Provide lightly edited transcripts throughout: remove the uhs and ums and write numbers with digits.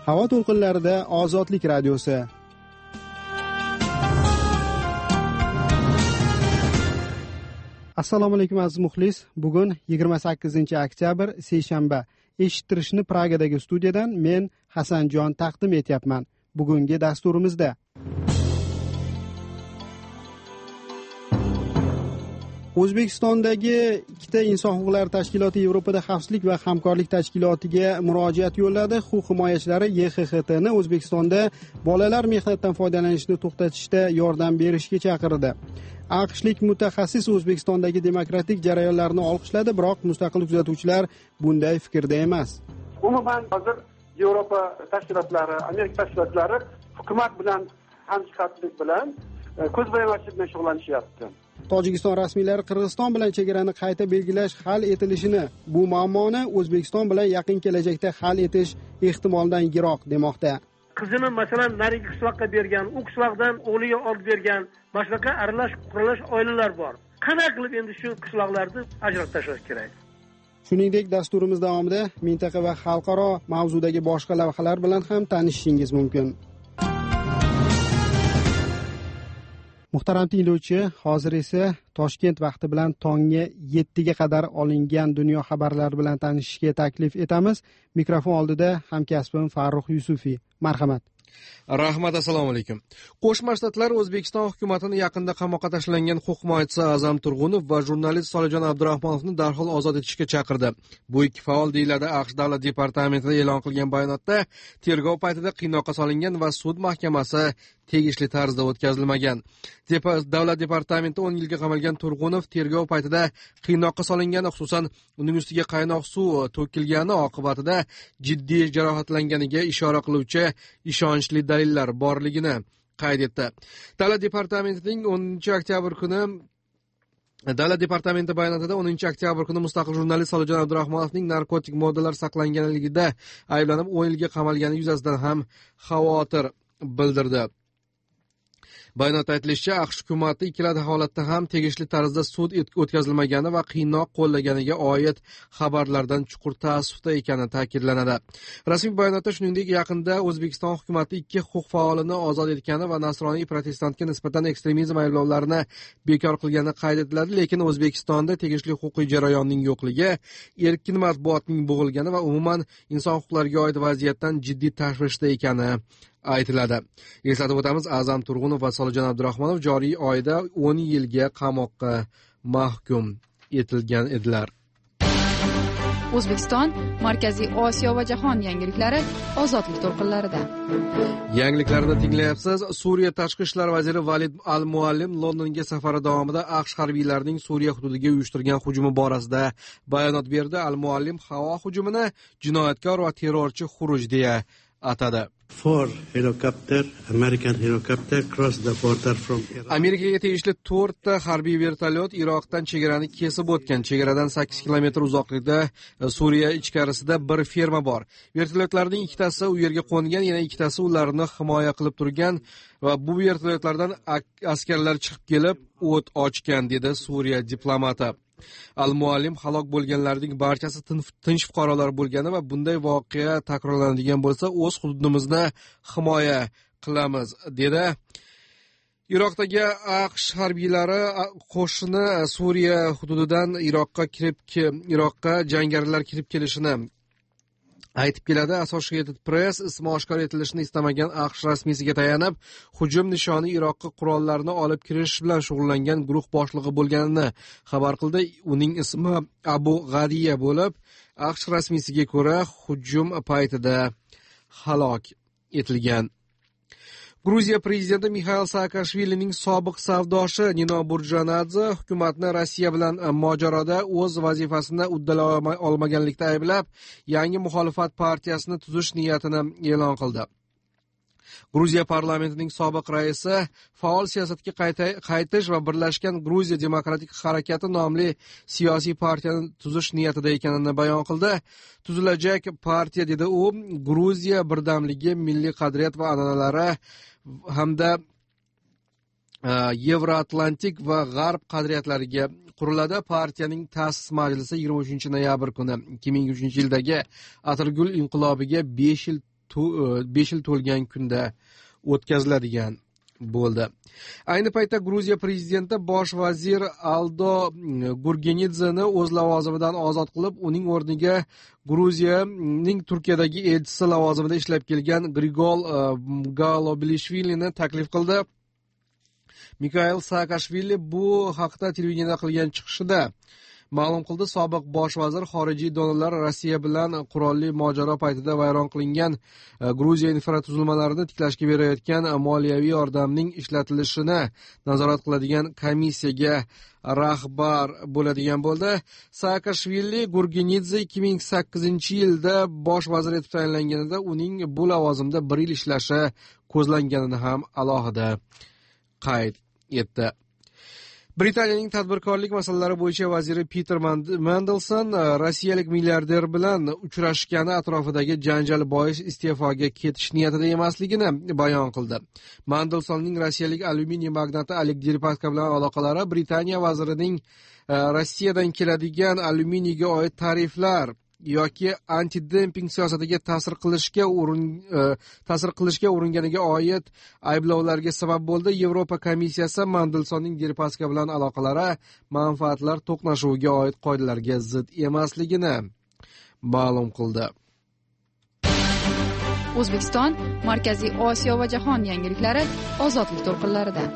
Havo to'lqinlarida Ozodlik radiosi. Assalomu alaykum aziz muxlis. Bugun 28-oktyabr seshanba. Eshittirishni Pragadagi studiyadan men Hasanjon taqdim etyapman. Bugungi dasturimizda O'zbekistondagi ikkita inson huquqlari tashkiloti Yevropada xavfsizlik va hamkorlik tashkilotiga murojaat yo'lladi. Huquq himoyachilari YXHTni O'zbekistonda bolalar mehnatdan foydalanishni to'xtatishda yordam berishga chaqirdi. AQShlik mutaxassis O'zbekistondagi demokratik jarayonlarni olqishladi, biroq mustaqil kuzatuvchilar bunday fikrda emas. Umuman hozir Yevropa tashkilotlari, Amerika tashkilotlari hukumat bilan hamjihatlik bilan ko'zbo'yamachilik bilan shug'ullanishyapti. Tojikiston rasmiylari Qirg'iziston bilan chegarani qayta belgilash hal etilishini, bu muammoni O'zbekiston bilan yaqin kelajakda hal etish ehtimoldan yiroq demoqda. Qizini masalan narigi qishloqqa bergan, u qishloqdan o'g'liga olib bergan, mana shunaqa aralash qurilish oilalar bor. Qanday qilib endi shu qishloqlarni ajratib tashlash kerak? Shuningdek, dasturimiz davomida mintaqa va xalqaro mavzudagi boshqa lavhalar bilan ham tanishishingiz mumkin. Muhtaram tinglovchi, hozir esa Toshkent vaqti bilan tonggi 7 ga qadar olingan dunyo xabarlari bilan tanishishga taklif etamiz. Mikrofon oldida hamkasbim Farruh Yusufiy. Marhamat. Rahmat, assalomu alaykum. Qo'shma Shtatlar O'zbekiston hukumatini yaqinda qamoqqa tashlangan huquq himoyachisi A'zam Turg'unov va jurnalist Solijon Abdurahmonovni darhol ozod etishga chaqirdi. Bu ikki faol, deyiladi AQSh Davlat departamentida e'lon qilgan bayonotda, tergov paytida qiynoqqa solingan va sud mahkamasi tegishli tarzda o'tkazilmagan. Davlat departamenti 10 yilga qamalgan Turg'unov tergov paytida qiynoqqa solingani, xususan uning ustiga qaynoq suv to'kilgani oqibatida jiddiy jarohatlanganiga ishora qiluvchi ishonchli dalillar borligini qayd etdi. Davlat departamentining 10 bayonotida 10 oktyabr kuni mustaqil jurnalist Solijon Abdurahmonovning narkotik moddalar saqlanganligida ayblanib 10 yilga qamalgani yuzasidan ham xavotir bildirdi. Bayonotda aytilishicha, AQSh hukumati ikkala holatda ham tegishli tarzda sud o'tkazilmagani va qiynoq qo'llaganiga oid xabarlardan chuqur ta'assufda ekani ta'kidlanadi. Rasmiy bayonotda shuningdek yaqinda O'zbekiston hukumati ikki huquq faolini ozod etgani va nasroniy protestantga nisbatan ekstremizm ayblovlarini bekor qilgani qayd etiladi, lekin O'zbekistonda tegishli huquqiy jarayonning yo'qligi, erkin matbuotning bo'g'ilgani va umuman inson huquqlariga oid vaziyatdan jiddiy tashvishda ekani aytiladi. Eslatib o'tamiz, A'zam Turg'unov va Solijon Abdurahmonov joriy oyda 10 yilga qamoqqa mahkum etilgan edilar. O'zbekiston, Markaziy Osiyo va jahon yangiliklari ozodlik to'lqinlarida. Yangiliklarni tinglayapsiz. Suriya tashqi ishlar vaziri Valid al-Muallim Londonga safari davomida AQSh harbiylarining Suriya hududiga uyushtirgan hujumi borasida bayonot berdi. Al-Muallim havo hujumini jinoyatkor va terrorchi xuruj deya atadi. Amerikaga tegishli 4 ta harbiy vertolyot Iroqdan chegarani kesib o'tgan. Chegaradan 8 kilometr uzoqlikda Suriya ichkarisida bir ferma bor. Vertolyotlarning ikkitasi u yerga qo'ngan, yana ikkitasi ularni himoya qilib turgan va bu vertolyotlardan askarlar chiqib kelib o't ochgan, dedi Suriya diplomati. Al-Muallim halok bo'lganlarning barchasi tinch fuqarolar bo'lgani va bunday voqea takrorlanadigan bo'lsa, o'z hududimizni himoya qilamiz, dedi. Iroqdagi AQSh harbiylari qo'shini Suriya hududidan Iroqqa jangarilar kirib kelishini aytib keladi. Associated Press ismi oshkor etilishini istamagan AQSh rasmiysiga tayanib, hujum nishoni Iroqqa qurollarni olib kirish bilan shug'ullangan guruh boshlig'i bo'lganini xabar qildi. Uning ismi Abu G'adiya bo'lib, AQSh rasmiysiga ko'ra hujum paytida halok etilgan. Gruziya prezidenti Mixail Saakashvilining sobiq savdoshi Nino Burjanadze hukumatni Rossiya bilan mojaroda o'z vazifasini uddalay olmaganlikda ayblab, yangi muxolifat partiyasini tuzish niyatini e'lon qildi. Gruziya parlamentining sobiq raisi faol siyosatga qaytish va Birlashgan Gruziya demokratik harakati nomli siyosiy partiyani tuzish niyatida ekanini bayon qildi. Tuzilajak partiya, dedi u, Gruziya birdamligi, milliy qadriyat va an'analari hamda Yevroatlantik va G'arb qadriyatlariga quriladi. Partiyaning ta'sis majlisi 23 noyabr kuni 2003 yildagi Atirgul inqilobiga 5 yil yil to'lgan kunda o'tkaziladigan bo'ldi. Ayni paytda Gruziya prezidenti bosh vazir Aldo Gurgenidzeni o'z lavozimidan ozod qilib, uning o'rniga Gruziyaning Turkiyadagi elchisi lavozimida ishlab kelgan Grigol Galobilishvilini taklif qildi. Mikhail Saakashvili bu haqda televideniyada qilgan chiqishida ma'lum qildi. Sobiq bosh vazir xorijiy donorlar Rossiya bilan qurolli mojaro paytida vayron qilingan Gruziya infratuzilmalarini tiklashga berayotgan moliyaviy yordamning ishlatilishini nazorat qiladigan komissiyaga rahbar bo'ladigan bo'ldi. Saakashvili Gurgenidze 2008-yilda bosh vazir etib tayinlanganida uning bu lavozimda 1 yil ishlashi ko'zlanganini ham alohida qayd etdi. Britaniyaning tadbirkorlik masalalari bo'yicha vaziri Peter Mandelson rossiyalik milliarder bilan uchrashgani atrofidagi janjal bois iste'foga ketish niyatida emasligini bayon qildi. Mandelsonning rossiyalik alyuminiy magnati Oleg Deripaska bilan aloqalari Britaniya vazirining Rossiyadan keladigan alyuminiyga oid tariflar yoki antidemping siyosatiga ta'sir qilishga uringaniga oid ayblovlarga sabab bo'ldi. Yevropa komissiyasi Mandelsonning Deripaska bilan aloqalari manfaatlar to'qnashuviga oid qoidalarga zid emasligini ma'lum qildi. O'zbekiston, Markaziy Osiyo va jahon yangiliklari ozodlik to'lqinlarida.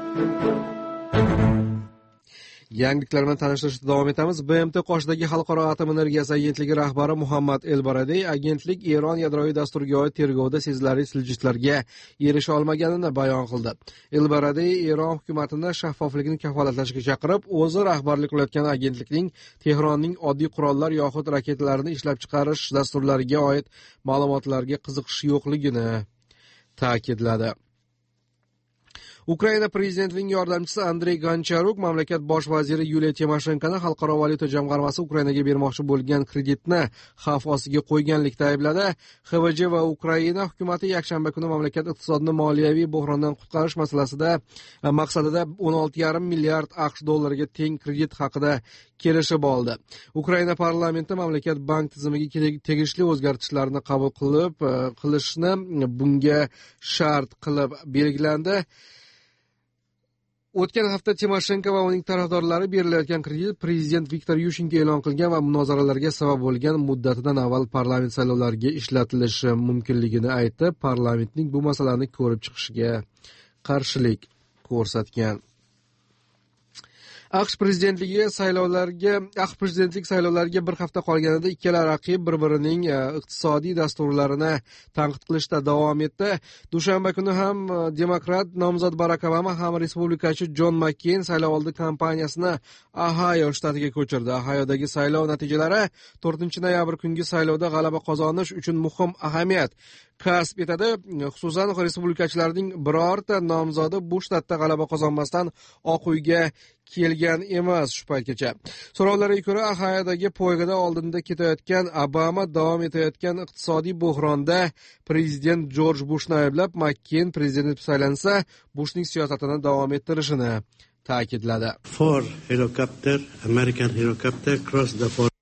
Yangiliklar bilan tanishtirishda davom etamiz. BMT qoshidagi Xalqaro atom energiyasi agentligi rahbari Muhammad El-Baradey agentlik Eron yadroviy dasturiga oid tergovda sezilarli siljishlarga erisha olmaganini bayon qildi. El-Baradey Eron hukumatini shaffoflikni kafolatlashga chaqirib, o'zi rahbarlik qilayotgan agentlikning Tehronning oddiy qurollar yoxud raketalarni ishlab chiqarish dasturlariga oid ma'lumotlarga qiziqish yo'qligini ta'kidladi. Ukraina prezidentining yordamchisi Andrey Goncharuk mamlakat bosh vaziri Yuliya Timoshenkoni Xalqaro valyuta jamg'armasi Ukrainaga bermoqchi bo'lgan kreditni xavf ostiga qo'yganlikda aybladi. XVJ va Ukraina hukumati yakshanba kuni mamlakat iqtisodini moliyaviy bo'hrondan qutqarish maqsadida 16,5 milliard AQSh dollariga teng kredit haqida kelishib oldi. Ukraina parlamenti mamlakat bank tizimiga tegishli o'zgartishlarni qabul qilishni bunga shart qilib belgilandi. O'tgan hafta Timoshenko va uning tarafdorlari berilayotgan kredit prezident Viktor Yushchenko e'lon qilgan va munozaralarga sabab bo'lgan muddatidan avval parlament saylovlariga ishlatilishi mumkinligini aytdi. Parlamentning bu masalani ko'rib chiqishiga qarshilik ko'rsatgan. AQSh prezidentlik saylovlariga bir hafta qolganida ikkala raqib bir-birining iqtisodiy dasturlarini tanqid qilishda davom etdi. Dushanba kuni ham demokrat nomzod Barak Obama ham respublikachi Jon Makkeyn saylovoldi kampaniyasini Ohayo shtatiga ko'chirdi. Ohayodagi saylov natijalari 4-noyabr kungi saylovda g'alaba qozonish uchun muhim ahamiyat kasb etadi. Xususan, respublikachilarning birorta nomzodi bu shtatda g'alaba qozonmasdan Oq uyga kelgan emas shu paytgacha. So'rovlarga ko'ra, Ohayodagi poygada oldinda ketayotgan Obama davom etayotgan iqtisodiy bo'hronda prezident Jorj Bushni ayblab, Makkeyn prezident etib saylansa, Bushning siyosatini davom ettirishini ta'kidladi. 4 American helicopter crossed the border.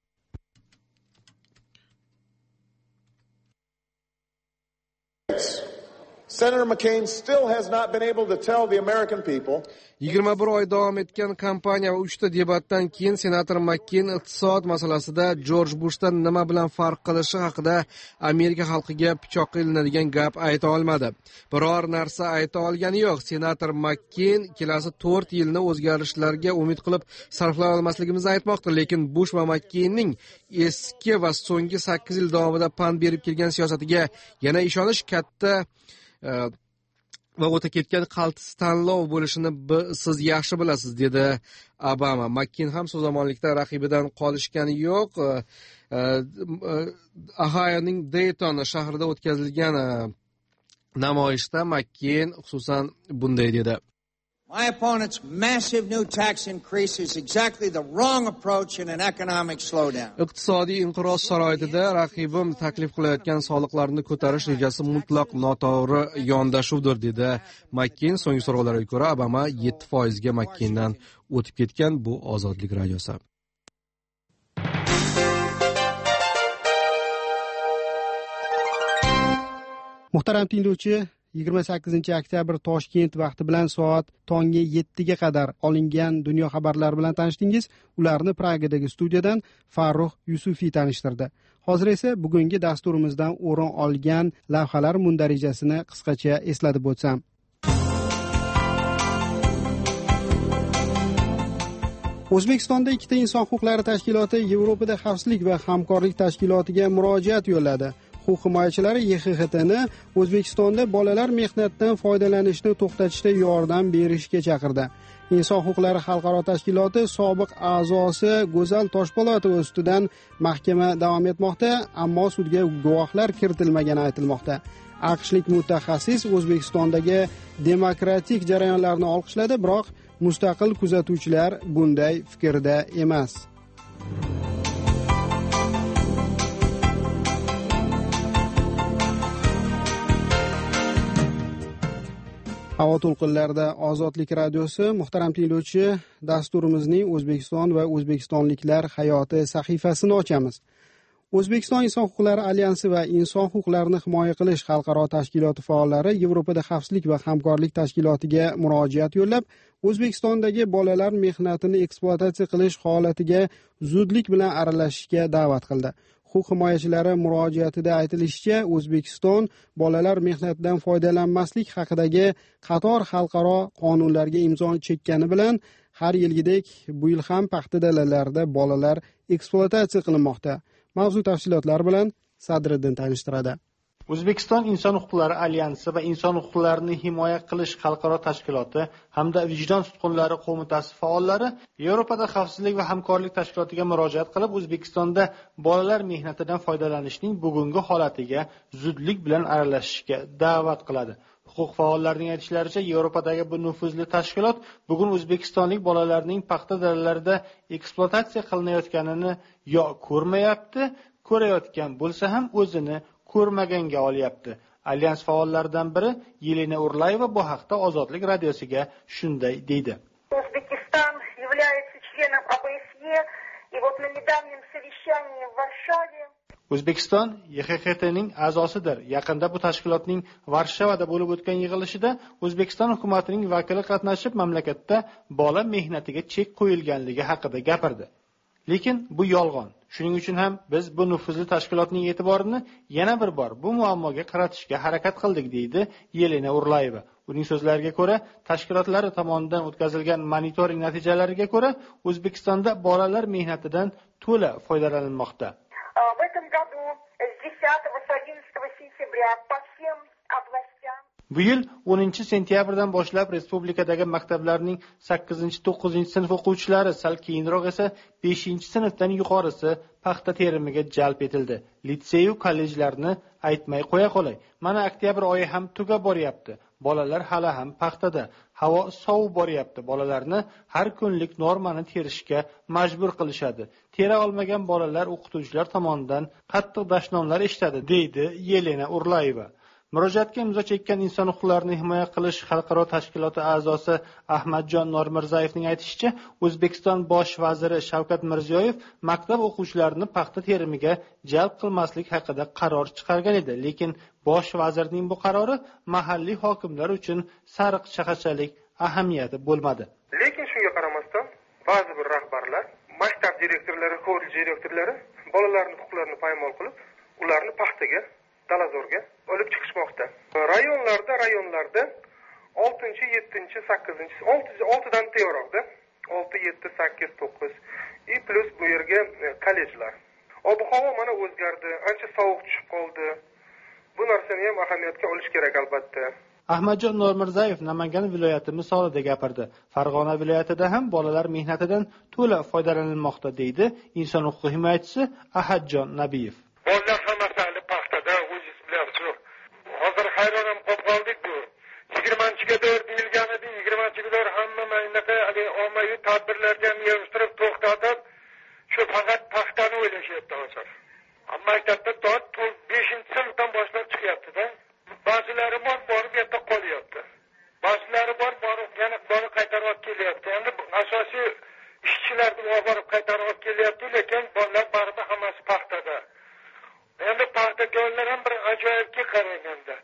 Senator McCain still has not been able to tell the American people 21 oy davom etgan kampaniya va 3 ta debatdan keyin senator Makkeyn iqtisod masalasida Jorj Bushdan nima bilan farq qilishi haqida Amerika xalqiga pichoqqa ilinadigan gap ayta olmadi. Biror narsa ayta olgani yo'q. Senator Makkeyn kelasi 4 yilni o'zgarishlarga umid qilib sarflay olmasligimizni aytmoqda, lekin Bush va Makkeynning eski va so'nggi 8 yil davomida pand berib kelgan siyosatiga yana ishonish katta va o'ta ketgan qaltis tanlov bo'lishini siz yaxshi bilasiz, dedi Obama. Makkeyn ham so'zamollikda raqibidan qolishgani yo'q. Ohayoning Dayton shahrida o'tkazilgan namoyishda Makkeyn xususan bunday dedi: My opponent's massive new tax increase is exactly the wrong approach in an economic slowdown. Iqtisodiy inqiroz sharoitida raqibim taklif qilayotgan soliqlarni ko'tarish rejasi mutlaq noto'g'ri yondashuvdir, dedi Makkeyn. So'nggi so'rovlarga ko'ra Obama 7% ga Makkeyndan o'tib ketgan. Bu Ozodlik radiosi. Muhtaram tinglovchi, 28-oktyabr Toshkent vaqti bilan soat tongi 7 ga qadar olingan dunyo xabarlari bilan tanishdingiz. Ularni Pragadagi studiyadan Farruh Yusufiy tanishtirdi. Hozir esa bugungi dasturimizdan o'rin olgan lavhalar mundarijasini qisqacha eslatib o'tsam. O'zbekistonda ikkita inson huquqlari tashkiloti Yevropada xavfsizlik va hamkorlik tashkilotiga murojaat yo'lladi. Huquq himoyachilari YXHTni O'zbekistonda bolalar mehnatidan foydalanishni to'xtatishda yordam berishga chaqirdi. Inson huquqlari xalqaro tashkiloti sobiq a'zosi Go'zal Toshpo'latova ustidan mahkama davom etmoqda, ammo sudga guvohlar kiritilmagani aytilmoqda. AQShlik mutaxassis O'zbekistondagi demokratik jarayonlarni olqishladi, biroq mustaqil kuzatuvchilar bunday fikrda emas. Havo to'lqinlarida Ozodlik radiosi. Muhtaram tinglovchi, dasturimizning O'zbekiston va o'zbekistonliklar hayoti sahifasini ochamiz. O'zbekiston Inson huquqlari alyansi va inson huquqlarini himoya qilish xalqaro tashkiloti faollari Yevropada xavfsizlik va hamkorlik tashkilotiga murojaat yo'llab, O'zbekistondagi bolalar mehnatini ekspluatatsiya qilish holatiga zudlik bilan aralashishga da'vat qildi. Huquq himoyachilari murojaatida aytilishicha, O'zbekiston bolalar mehnatidan foydalanmaslik haqidagi qator xalqaro qonunlarga imzo chekkani bilan har yilgidek bu yil ham paxta dalalarida bolalar ekspluatatsiya qilinmoqda. Mavzu tafsilotlari bilan Sadriddin tanishtiradi. O'zbekiston Inson huquqlari alyansi va inson huquqlarini himoya qilish xalqaro tashkiloti hamda Vijdon sudqunlari qo'mitasi faollari Yevropada xavfsizlik va hamkorlik tashkilotiga murojaat qilib, O'zbekistonda bolalar mehnatidan foydalanishning bugungi holatiga zudlik bilan aralashishga da'vat qiladi. Huquq faollarining aytishlaricha, Yevropadagi bu nufuzli tashkilot bugun o'zbekistonlik bolalarning paxta dalalarida ekspluatatsiya qilinayotganini yo ko'rmayapti, ko'rayotgan bo'lsa ham o'zini ko'rmaganga olyapti. Alyans faollaridan biri Yelena Urlayeva bu haqda Ozodlik radiosiga shunday deydi. O'zbekiston является членом ОБСЕ, и вот на недавнем совещании в Варшаве O'zbekiston YXHTning a'zosidir. Yaqinda bu tashkilotning Varshavada bo'lib o'tgan yig'ilishida O'zbekiston hukumatining vakili qatnashib, mamlakatda bola mehnatiga chek qo'yilganligi haqida gapirdi. Lekin bu yolg'on. Shuning uchun ham biz bu nufuzli tashkilotning e'tiborini yana bir bor bu muammoga qaratishga harakat qildik, deydi Yelena Urlayeva. Uning so'zlariga ko'ra, tashkilotlari tomonidan o'tkazilgan monitoring natijalariga ko'ra, O'zbekistonda bolalar mehnatidan to'la foydalanilmoqda. В этом году с 10-11 сентября по всем областям. Bu yil 10 sentyabrdan boshlab respublikadagi maktablarning 8-9 sinf o'quvchilari, sal keyinroq esa 5-sinfdan yuqorisi paxta terimiga jalb etildi. Litsey va kollejlarni aytmay qo'ya qolay. Mana oktyabr oyi ham tugab boryapti. Bolalar hali ham paxtada. Havo sovuq boryapti. Bolalarni har kunlik normani terishga majbur qilishadi. Tera olmagan bolalar o'qituvchilar tomonidan qattiq dashnomlar eshitadi, deydi Yelena Urlayeva. Murojaatga imzo chekkan inson huquqlarini himoya qilish xalqaro tashkiloti a'zosi Ahmadjon Normirzayevning aytishicha, O'zbekiston bosh vaziri Shavkat Mirziyoyev maktab o'quvchilarini paxta terimiga jalb qilmaslik haqida qaror chiqargan edi, lekin bosh vazirning bu qarori mahalliy hokimlar uchun sariq chaqachalik ahamiyati bo'lmadi. Lekin shunga qaramasdan, ba'zi bir rahbarlar, maktab direktorlari, kollej direktorlari bolalarning huquqlarini poymol qilib, ularni paxtaga, dalazorga olib chiqishmoqda. Rayonlarda 6, 7, 8, 6dan tevaroqda 6, 7, 8, 9 и plus bu yerga kollejlar. Ob-havo mana o'zgardi, ancha sovuq tushib qoldi. Bu narsani ham ahamiyatga olish kerak albatta. Ahmadjon Normirzayev Namangan viloyati misolida gapirdi. Farg'ona viloyatida ham bolalar mehnatidan to'la foydalanilmoqda, deydi inson huquq himoyachisi Ahadjon Nabiyev. Bolalar hammasi paxtada, o'zingiz bilasizlar. Hozir hayron qolib qoldik bu. 20-ga deyilgan edi, 20-ga hamma maynaqa ommaviy tadbirlarga yig'ishtirib to'xtatib, shu faqat paxtani o'ylashyapti hozir. Maktabda 5-sinfdan boshlab chiqyapti-da. Ba'zilari bor, borib yerda qolyapti. Ba'zilari bor, borib yana borib qaytarib kelyapti. Endi asosiy ishchilarni borib qaytarib kelyapti, lekin bolalar baribir hammasi paxtada. Endi paxtakorlar ham bir ajoyibga qaraganda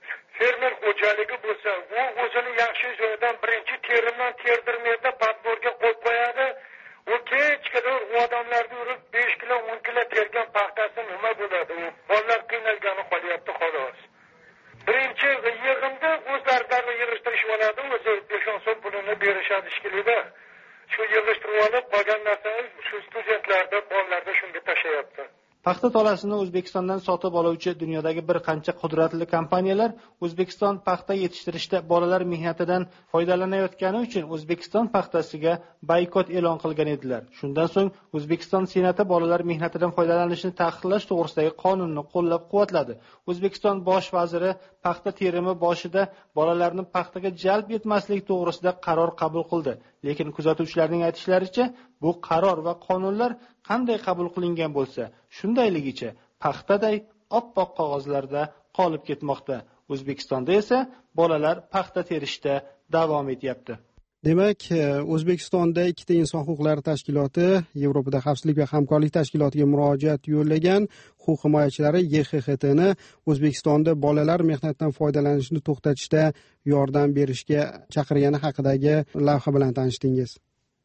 fermer xo'jaligi bo'lsa, u o'zini yaxshi joydan birinchi terimdan terdirmaydi, podborga qo'yib qo'yadi. U kechqurun u odamlarni urib 5 kilo 10 kilo tergan paxtasi nima bo'ladi? U bolalar qiynalgani qolyapti xolos. Birinchi yig'inda o'zlaridan yig'ishtirishib oladi, o'zi 5 so'm pulini berishadi ishkilida. Shu yig'ishtirib olib qolgan narsani shu studentlarda, bolalarda shunga tashlayapti. Paxta tolasini O'zbekistondan sotib oluvchi dunyodagi bir qancha qudratli kompaniyalar O'zbekiston paxta yetishtirishda bolalar mehnatidan foydalanayotgani uchun O'zbekiston paxtasiga boykot e'lon qilgan edilar. Shundan so'ng O'zbekiston Senati bolalar mehnatidan foydalanishni taqiqlash to'g'risidagi qonunni qo'llab-quvvatladi. O'zbekiston bosh vaziri paxta terimi boshida bolalarni paxtaga jalb etmaslik to'g'risida qaror qabul qildi. Lekin kuzatuvchilarning aytishlaricha, bu qaror va qonunlar qanday qabul qilingan bo'lsa, shundayligicha paxtaday oppoq qog'ozlarda qolib ketmoqda. O'zbekistonda esa bolalar paxta terishda davom etyapti. Demak, O'zbekistonda ikkita inson huquqlari tashkiloti Yevropada xavfsizlik va hamkorlik tashkilotiga murojaat yo'llagan. Huquq himoyachilari YXHTni O'zbekistonda bolalar mehnatdan foydalanishni to'xtatishda yordam berishga chaqirgani haqidagi lavha bilan tanishdingiz.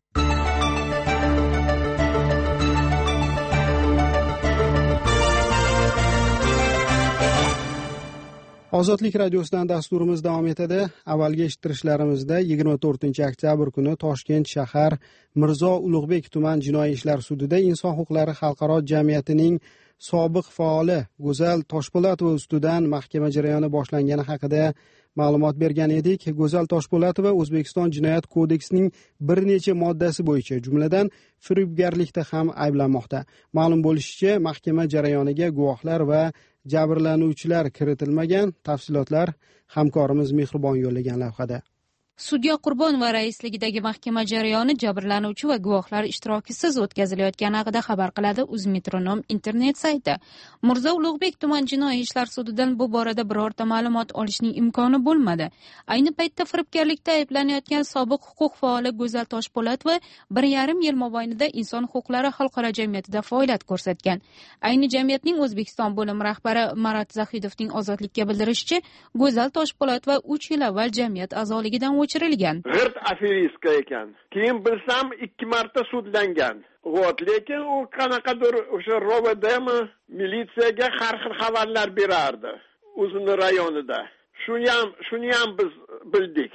Ozodlik radiosidan dasturimiz davom etadi. Avvalgi eshittirishlarimizda 24-oktyabr kuni Toshkent shahar Mirzo Ulug'bek tuman jinoiy ishlar sudida Inson huquqlari xalqaro jamiyatining sobiq faoli Go'zal Toshpo'latova ustidan mahkama jarayoni boshlangani haqida ma'lumot bergan edik. Go'zal Toshpo'latova O'zbekiston Jinoyat kodeksining bir necha moddasi bo'yicha, jumladan firibgarlikda ham ayblanmoqda. Ma'lum bo'lishicha, mahkama jarayoniga guvohlar va jabrlanuvchilar kiritilmagan. Tafsilotlar hamkorimiz Mehribon yo'llagan lavhada. Sudya Qurbon va raisligidagi mahkama jarayoni jabrlanuvchi va guvohlar ishtirokisiz o'tkazilayotgani haqida xabar qiladi Uzmetronom internet sayti. Mirzo Ulug'bek tuman jinoiy ishlar sudidan bu borada birorta ma'lumot olishning imkoni bo'lmadi. Ayni paytda firibgarlikda ayblanayotgan sobiq huquq faoli Go'zal Toshpo'latova 1,5 yil mobaynida inson huquqlari xalqaro jamiyatida faoliyat ko'rsatgan. Ayni jamiyatning O'zbekiston bo'limi rahbari Marat Zahidovning ozodlikka bildirishicha, Go'zal Toshpo'latova 3 yil avval jamiyat a'zoligidan o'chirilgan. G'irt aferistka ekan. Keyin bilsam 2 marta sudlangan. Lekin u qanaqadir o'sha ROVDmi militsiyaga har xil xabarlar berardi o'zini rayonida. Shuni ham biz bildik.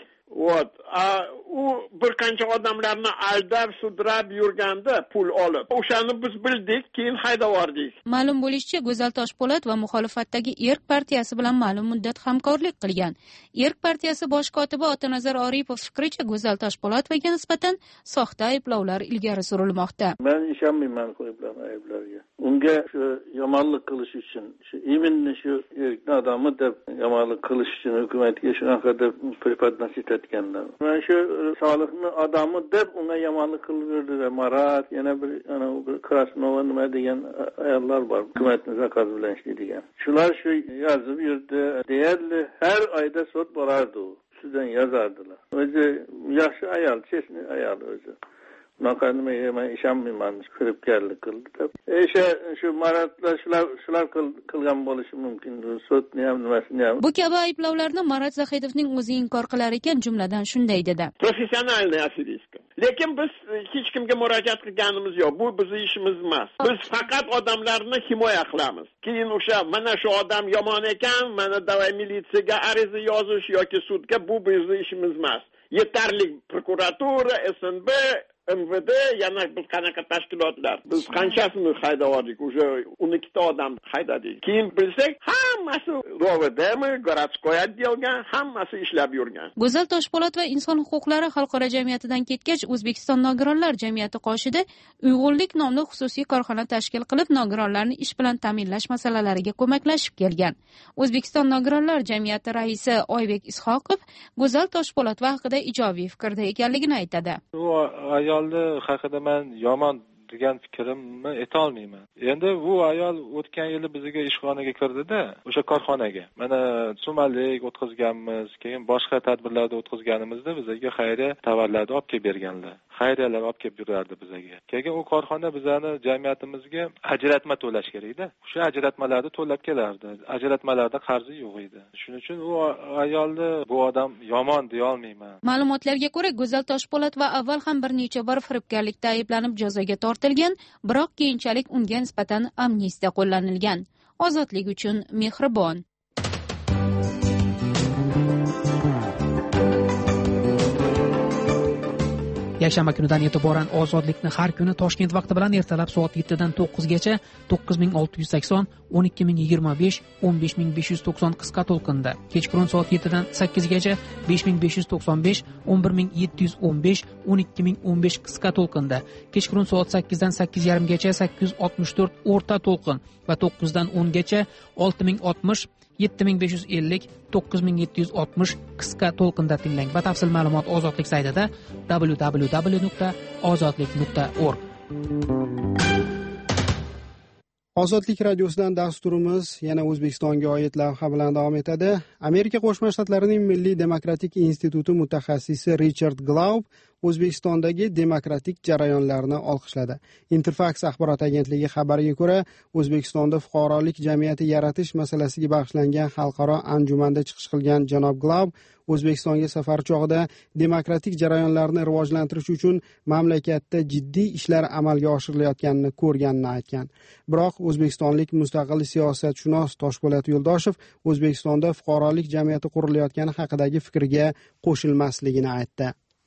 U bir qancha odamlarni aldab, sudrab yurganda pul olib. O'shani biz bildik, keyin haydab yubordik. Ma'lum bo'lishicha, Go'zal Toshpo'lat va muxolifatdagi Erk partiyasi bilan ma'lum muddat hamkorlik qilgan. Erk partiyasi bosh kotibi Otanazar Oripov fikricha, Go'zal Toshpo'latovaga nisbatan soxta ayblovlar ilgari surilmoqda. Men ishonmayman qo'yiblar ayblarga. Unga shu yomonlik qilish uchun, shu iminni shu Erkni odami deb yomonlik qilish uchun hukumatga shunaqa deb pripadnas etganlar. Men shu Solihni odami deb unga yomonlik qilib Marat, yana bir Krasnova nima degan ayollar bor. Hukumatning zakaz bilan ishlaydigan. Shular shu yozib yurdi. Deyarli har oyda sud borardi. Sizdan yozardilar. O'zi yaxshi ayol, chesni ayol o'zi. Men ishonmayman, firibgarlik qildi deb. Shu Maratlar shular qilgan bo'lishi mumkin. Sudni ham nimasini ham. Bu kabi ayblovlarni Marat Zahidovning o'zi inkor qilar ekan, jumladan shunday dedi. Professional aferistka. Lekin biz hech kimga murojaat qilganimiz yo'q. Bu bizning ishimiz emas. Biz faqat odamlarni himoya qilamiz. Keyin o'sha mana shu odam yomon ekan, mana davay militsiyaga ariza yozish yoki sudga bu bizning ishimiz emas. Yetarli prokuratura, SNB, MVD, yana biz qanaqa tashkilotlar. Biz qanchasini haydab yubordik, o'sha 12 ta odam haydadik. Keyin bilsak, hammasi ROVDmi, Gorodskoy отделga, hammasi ishlab yurgan. Go'zal Toshpo'latova inson huquqlari xalqaro jamiyatidan ketgach, O'zbekiston nogironlar jamiyati qoshida Uyg'urlik nomli xususiy korxona tashkil qilib, nogironlarni ish bilan ta'minlash masalalariga ko'maklashib kelgan. O'zbekiston nogironlar jamiyati raisi Oybek Ishoqov Go'zal Toshpo'latova haqida ijobiy fikrda ekanligini aytadi. Ayolni haqida men yomon degan fikrimni aytolmayman. Endi bu ayol o'tgan yili bizga ishxonaga kirdida, o'sha korxonaga. Mana sumallik o'tkazganmiz, keyin boshqa tadbirlarda o'tkazganimizda bizga xayriya tovarlarni olib kelib berganlar. xayriyalar olib kelib yurardi bizga. Keyin u korxona bizani jamiyatimizga ajratma to'lash kerak-da. O'sha ajratmalarni to'lab kelardi. Ajratmalarda qarzi yo'q edi. Shuning uchun u ayolni bu odam yomon deya olmayman. Ma'lumotlarga ko'ra, Go'zal Toshpo'latova avval ham bir necha bor firibgarlikda ayblanib jazoga tortilgan, biroq keyinchalik unga nisbatan amnistiya qo'llanilgan. Ozodlik uchun mehribon. Yakshanba kunidan e'tiboran ozodlikni har kuni Toshkent vaqti bilan ertalab soat 7 dan 9 gacha 9680, 12025, 15590 qisqa to'lqinda, kechqurun soat 7 dan 8 gacha 5595, 11715, 12015 qisqa to'lqinda, kechqurun soat 8 dan 8:30 gacha 864 o'rta to'lqin va 9 dan 10 gacha 6060, 7550, 9760 qisqa to'lqinda tinglang. Batafsil ma'lumot Ozodlik saytida www.ozodlik.org. Ozodlik radiosidan dasturimiz yana O'zbekistonga oid lavha bilan davom etadi. Amerika Qo'shma Shtatlarining Milliy demokratik instituti mutaxassisi Richard Glaub O'zbekistondagi demokratik jarayonlarni olqishladi. Interfax axborot agentligi xabariga ko'ra, O'zbekistonda fuqarolik jamiyati yaratish masalasiga bag'ishlangan xalqaro anjumanda chiqish qilgan janob Glaub O'zbekistonga safar chog'ida demokratik jarayonlarni rivojlantirish uchun mamlakatda jiddiy ishlar amalga oshirilayotganini ko'rganini aytgan. Biroq o'zbekistonlik mustaqil siyosatshunos Toshpo'lat Yo'ldoshev O'zbekistonda fuqarolik jamiyati qurilayotgani haqidagi fikriga qo'shilmasligini aytdi.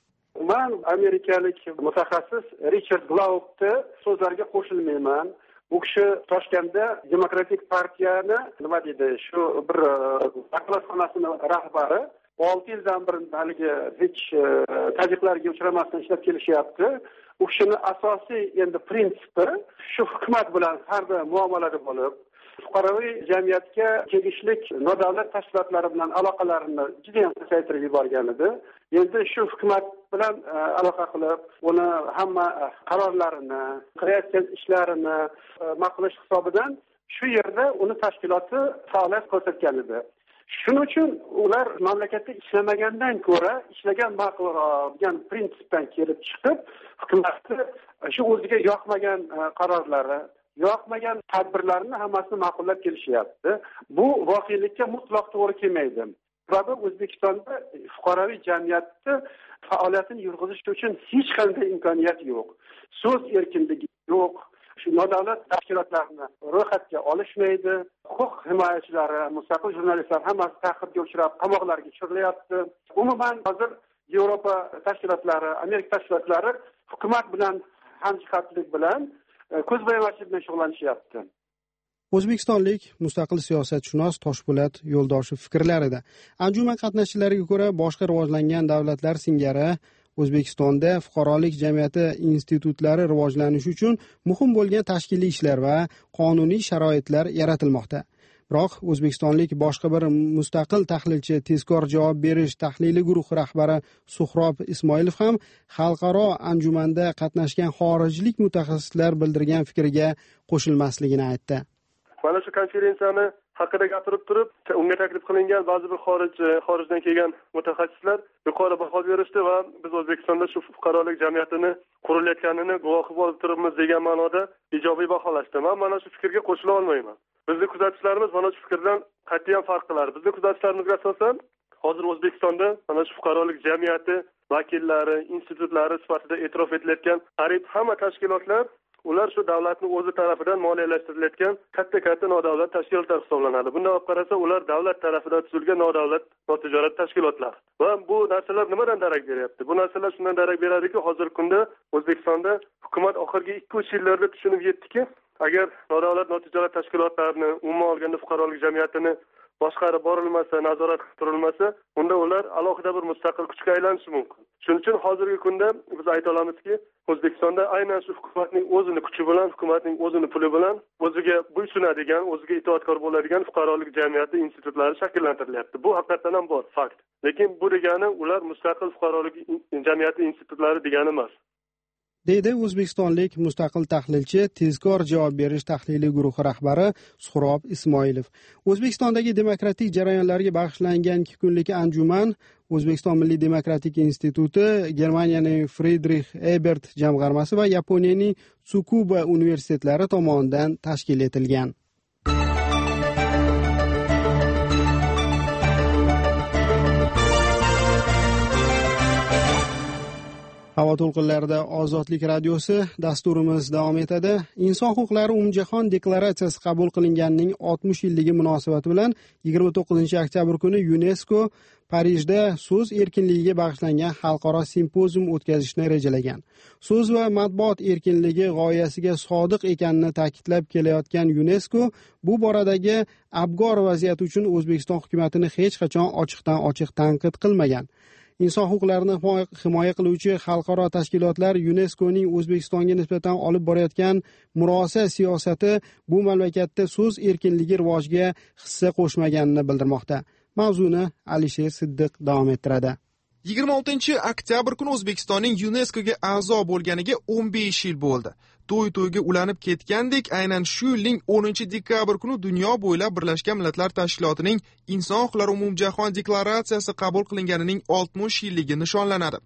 Men amerikalik mutaxassis Richard Glaubni so'zlariga qo'shilmayman. U kishi Toshkentda Demokratik partiyani nima deydi, shu bir vakolatxonasini rahbari 6 yildan bir haligi hech tajribalarga uchramasdan ishlab kelishyapti. U kishini asosiy endi prinsipi shu hukumat bilan har doim muomalada bo'lib, fuqaroviy jamiyatga tegishli nodavlat tashkilotlari bilan aloqalarini juda ham pasaytirib yuborgan edi. Endi shu hukumat bilan aloqa qilib, uni hamma qarorlarini, qilayotgan ishlarini ma'qullash hisobidan shu yerda uni tashkiloti faoliyat ko'rsatgan edi. Shuning uchun ular mamlakatda ishlamagandan ko'ra ishlagan ma'qulroq degan prinsipdan kelib chiqib, hukumatni shu o'ziga yoqmagan qarorlari, yoqmagan tadbirlarni hammasini ma'qullab kelishyapti. Bu voqelikka mutlaq to'g'ri kelmaydi. Sababi O'zbekistonda fuqaroviy jamiyatni faoliyatini yurg'izish uchun hech qanday imkoniyat yo'q. So'z erkinligi yo'q. Shu nodavlat tashkilotlarni ro'yxatga olishmaydi. Huquq himoyachilari, mustaqil jurnalistlar hammasi ta'qibga uchrab, qamoqlarga tushirilyapti. Umuman hozir Yevropa tashkilotlari, Amerika tashkilotlari hukumat bilan hamjihatlik bilan ko'zbo'yamachilik bilan shug'ullanishyapti. O'zbekistonlik mustaqil siyosatshunos Toshpo'lat Yo'ldoshev fikrlarida. Anjuman qatnashchilariga ko'ra, boshqa rivojlangan davlatlar singari O'zbekistonda fuqarolik jamiyati institutlari rivojlanishi uchun muhim bo'lgan tashkiliy ishlar va qonuniy sharoitlar yaratilmoqda. Biroq o'zbekistonlik boshqa bir mustaqil tahlilchi, tezkor javob berish tahlili guruhi rahbari Suhrob Ismoilov ham xalqaro anjumanda qatnashgan xorijlik mutaxassislar bildirgan fikriga qo'shilmasligini aytdi. Mana shu konferensiyani haqida gapirib turib, unga taklif qilingan ba'zi bir xorijdan kelgan mutaxassislar yuqori baho berishdi va biz O'zbekistonda shu fuqarolik jamiyatini qurilayotganini guvohi bo'lib turibmiz degan ma'noda ijobiy baholashdi. Men mana shu fikrga qo'shila olmayman. Bizning kuzatishlarimiz mana shu fikrdan qat'iyan farq qiladi. Bizning kuzatishlarimizga asosan hozir O'zbekistonda mana shu fuqarolik jamiyati vakillari, institutlari sifatida e'tirof etilayotgan qariyb hamma tashkilotlar ular shu davlatning o'zi tarafidan moliyalashtiriladigan katta nodavlat tashkilotlar hisoblanadi. Bunday olib qarasa, ular davlat tarafidan tuzilgan nodavlat notijorat tashkilotlar. Va bu narsalar nimadan darak beryapti? Bu narsalar shundan darak beradiki, hozirgi kunda O'zbekistonda hukumat oxirgi 2-3 yillarda tushunib yetdiki, agar nodavlat notijorat tashkilotlarini, umuman olganda fuqarolik jamiyatini boshqarib borilmasa, nazorat qilib turilmasa, unda ular alohida bir mustaqil kuchga aylanishi mumkin. Shuning uchun hozirgi kunda biz ayta olamizki, O'zbekistonda aynan shu hukumatning o'zini kuchi bilan, hukumatning o'zini puli bilan o'ziga bo'ysunadigan, o'ziga itoatkor bo'ladigan fuqarolik jamiyati institutlari shakllantirilyapti. Bu haqiqatan ham bor, fakt. Lekin bu degani ular mustaqil fuqarolik jamiyati institutlari degani emas. deydi o'zbekistonlik mustaqil tahlilchi, tezkor javob berish tahlili guruhi rahbari Suhrob Ismoilov. O'zbekistondagi demokratik jarayonlarga bag'ishlangan 2 kunlik anjuman O'zbekiston Milliy demokratik instituti, Germaniyaning Friedrich Ebert jamg'armasi va Yaponiyaning Tsukuba universitetlari tomonidan tashkil etilgan. Havo to'lqinlarida Ozodlik radiosi dasturimiz davom etadi. Inson huquqlari umumjahon deklaratsiyasi qabul qilinganining 60 yilligi munosabati bilan 29-oktyabr kuni UNESCO Parijda so'z erkinligiga bag'ishlangan xalqaro simpozium o'tkazishni rejalagan. So'z va matbuot erkinligi g'oyasiga sodiq ekanini ta'kidlab kelayotgan UNESCO bu boradagi abgor vaziyat uchun O'zbekiston hukumatini hech qachon ochiqdan ochiq tanqid qilmagan. Inson huquqlarini himoya qiluvchi xalqaro tashkilotlar UNESCOning O'zbekistonga nisbatan olib borayotgan murosa siyosati bu mamlakatda so'z erkinligi rivojiga hissa qo'shmaganini bildirmoqda. Mavzuni Alisher Siddiq davom ettiradi. 26-oktyabr kuni O'zbekistonning UNESCOga a'zo bo'lganiga 15 yil bo'ldi. To'y-to'yga ulanib ketgandek, aynan shu yilning 10-dekabr kuni dunyo bo'ylab Birlashgan Millatlar Tashkilotining Inson huquqlari umumjahon deklaratsiyasi qabul qilinganining 60 yilligi nishonlanadi.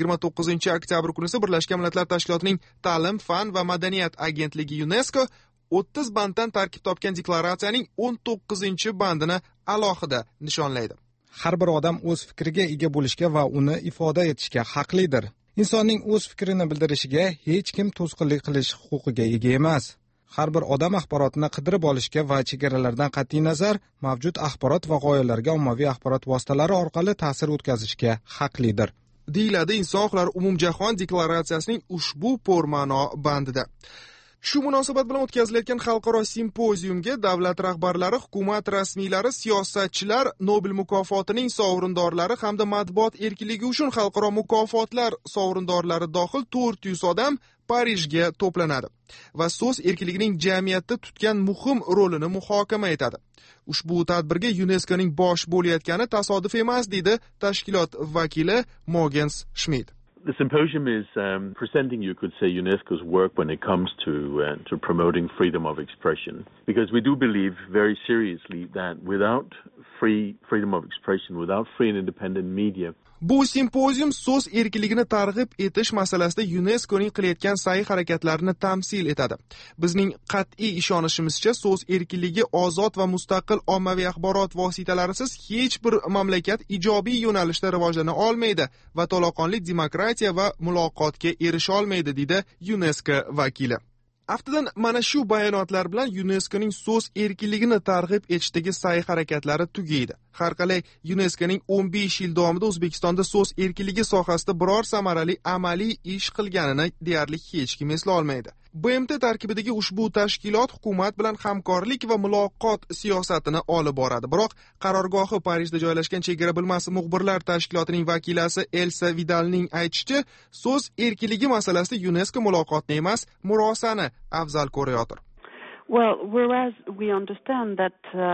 29-oktyabr kuni esa Birlashgan Millatlar Tashkilotining Ta'lim, fan va madaniyat agentligi UNESCO 30 banddan tarkib topgan deklaratsiyaning 19-bandini alohida nishonlaydi. Har bir odam o'z fikriga ega bo'lishga va uni ifoda etishga haqlidir. Insonning o'z fikrini bildirishiga hech kim to'sqinlik qilish huquqiga ega emas. Har bir odam axborotni qidirib olishga va chegaralardan qat'iy nazar mavjud axborot va g'oyalarga ommaviy axborot vositalari orqali ta'sir o'tkazishga haqlidir, deyiladi Inson huquqlari umumjahon deklaratsiyasining ushbu porma'no bandida. Shu munosabat bilan o'tkazilayotgan xalqaro simpoziumga davlat rahbarlari, hukumat rasmiylari, siyosatchilar, Nobel mukofotining sovrindorlari hamda matbuot erkinligi uchun xalqaro mukofotlar sovrindorlari dohil 400 odam Parijga to'planadi va so'z erkinligining jamiyatda tutgan muhim rolini muhokama etadi. Ushbu tadbirga UNESCOning bosh bo'layotgani tasodif emas, deydi tashkilot vakili Mogens Schmidt. The symposium is presenting, you could say, UNESCO's work when it comes to promoting freedom of expression, because we do believe very seriously that without freedom of expression, without free and independent media, Bu simpozium so'z erkinligini targ'ib etish masalasida UNESCOning qilayotgan sa'y-harakatlarini tamsil etadi. Bizning qat'iy ishonishimizcha, so'z erkinligi ozod va mustaqil ommaviy axborot vositalarisiz hech bir mamlakat ijobiy yo'nalishda rivojlana olmaydi va to'laqonli demokratiya va muloqotga erisha olmaydi, deydi UNESCO vakili. Aftidan mana shu bayonotlar bilan UNESCOning so'z erkinligini targ'ib etishdagi sa'y-harakatlari tugaydi. Har qalay UNESCOning 15 yil davomida O'zbekistonda so'z erkinligi sohasida biror samarali amaliy ish qilganini deyarli hech kim eslay olmaydi. BMT tarkibidagi ushbu tashkilot hukumat bilan hamkorlik va muloqot siyosatini olib boradi. Biroq qarorgohi Parijda joylashgan chegara bilmasi muxbirlar tashkilotining vakilasi Elsa Vidalning aytishicha, so'z erkinligi masalasida UNESCO muloqotni emas, murosani afzal ko'rayotir. Well, whereas we understand that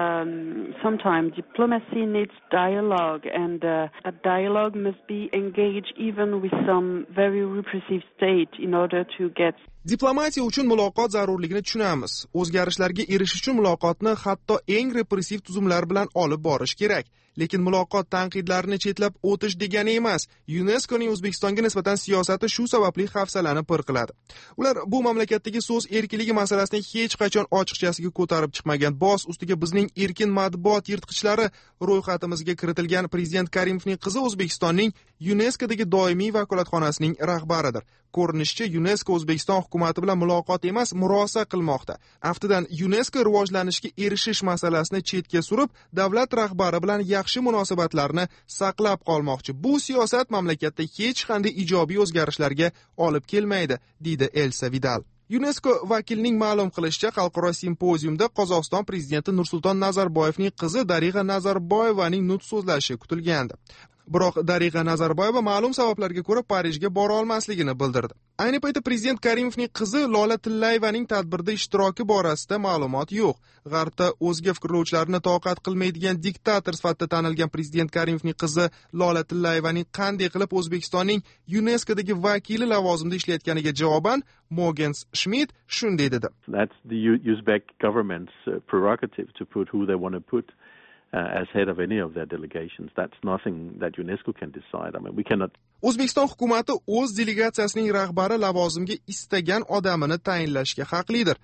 sometimes diplomacy needs dialogue, and a dialogue must be engaged even with some very repressive state in order to get. Diplomatiya uchun muloqot zarurligini tushunamiz. O'zgarishlarga erishish uchun muloqotni hatto eng repressiv tuzumlar bilan olib borish kerak. Lekin muloqot tanqidlarini chetlab o'tish degani emas. UNESCOning O'zbekistonga nisbatan siyosati shu sababli hafsalani pir qiladi. Ular bu mamlakatdagi so'z erkinligi masalasini hech qachon ochiqchasiga ko'tarib chiqmagan. Boz ustiga bizning erkin matbuot yirtqichlari ro'yxatimizga kiritilgan Prezident Karimovning qizi O'zbekistonning UNESCOdagi doimiy vakolatxonasining rahbaridir. Ko'rinishicha UNESCO O'zbekiston hukumati bilan muloqot emas, murosa qilmoqda. Aftidan UNESCO rivojlanishga erishish masalasini chetga surib, davlat rahbari bilan yaxshi munosabatlarni saqlab qolmoqchi. Bu siyosat mamlakatda hech qanday ijobiy o'zgarishlarga olib kelmaydi, deydi Elsa Vidal. UNESCO vakilining ma'lum qilishicha, xalqaro simpoziumda Qozog'iston prezidenti Nursulton Nazarboyevning qizi Darig'a Nazarboyevaning nutq so'zlashi kutilgandi. Biroq Darig'a Nazarboyeva ma'lum sabablarga ko'ra Parijga bora olmasligini bildirdi. Ayni paytda prezident Karimovning qizi Lola Tillayevaning tadbirda ishtiroki borasida ma'lumot yo'q. G'arbda o'zga fikrlovchilarni toqat qilmaydigan diktator sifatida tanilgan prezident Karimovning qizi Lola Tillayevaning qanday qilib O'zbekistonning UNESCOdagi vakili lavozimida ishlayotganiga javoban Mogens Schmidt shunday dedi. That's the Uzbek government's prerogative to put who they want to put as head of any of their delegations. That's nothing that UNESCO can decide. I mean, we cannot. O'zbekiston hukumati o'z delegatsiyasining rahbari lavozimga istagan odamini tayinlashga haqlidir.